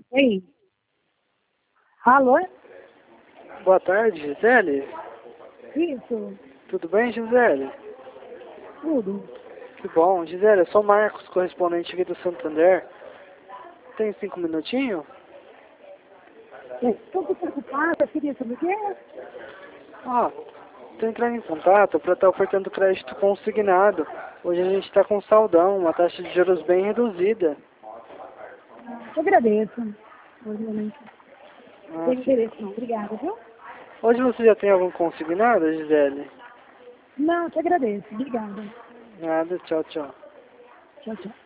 Oi. Alô? Boa tarde, Gisele. Isso. Tudo bem, Gisele? Tudo. Que bom. Gisele, eu sou o Marcos, correspondente aqui do Santander. Tem 5 minutinhos? Estou preocupada, queria saber o quê? Estou entrando em contato para estar ofertando crédito consignado. Hoje a gente está com saldão, uma taxa de juros bem reduzida. Te agradeço. Obviamente. Não tem Sim. interesse não. Obrigada, viu? Hoje você já tem algum consignado, Gisele? Não, te agradeço. Obrigada. Nada, tchau, tchau. Tchau, tchau.